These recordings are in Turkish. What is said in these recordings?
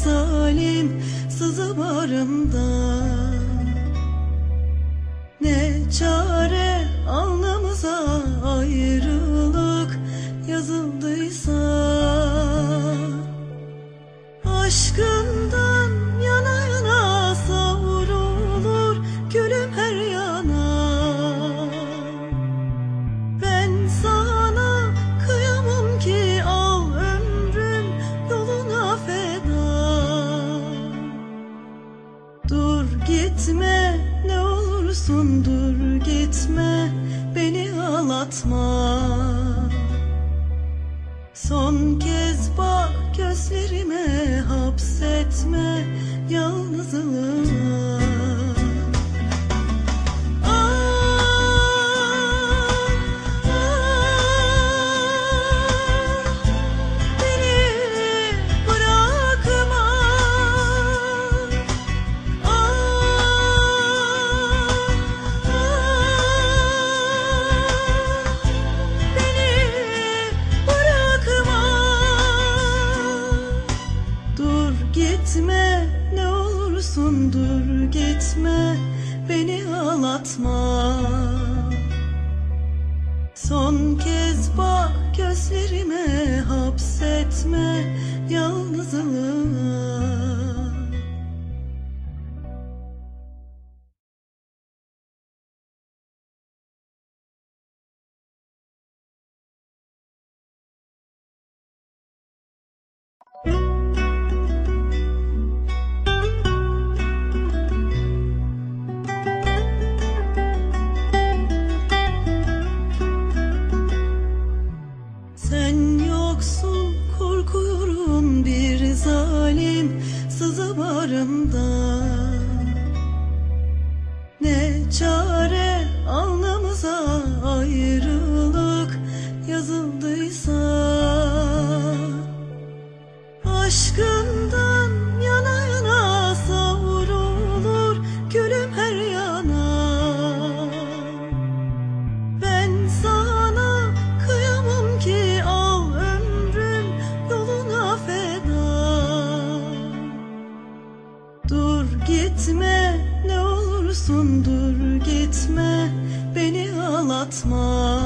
zalim sızı bağrımda. Ne çare alnımıza ayrılık yazıldıysa, aşkından yana yana savrulur gülüm her yana. Ben sana kıyamam ki, al ömrüm yoluna feda. Dur gitme ne olursun, dur gitme, beni ağlatma. Son kez bak gözlerime, hapsetme yalnızlığa. Gitme ne olursun, dur gitme, beni ağlatma. Son kez bak gözlerime, hapsetme yalnızlığa. Sen yoksun korkuyorum, bir zalim sızı bağrımda. Ne çare alnımıza ayrılık yazıldıysa, aşkından yana yana savrulur gülüm her yana. Ben sana kıyamam ki, al ömrüm yoluna feda. Dur gitme ne olursun, dur gitme, beni ağlatma.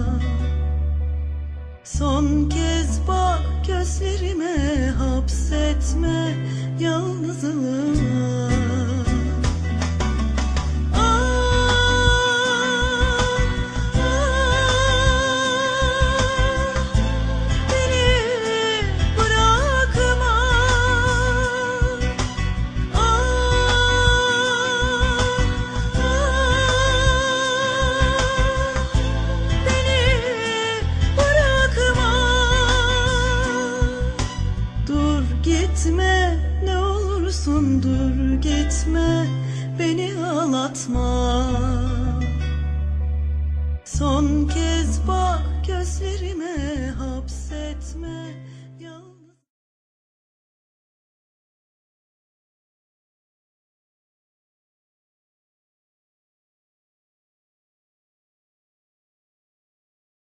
Son kez bak gözlerime, hapsetme yalnızlığa. Gitme ne olursun, dur gitme, beni ağlatma. Son kez bak gözlerime, hapsetme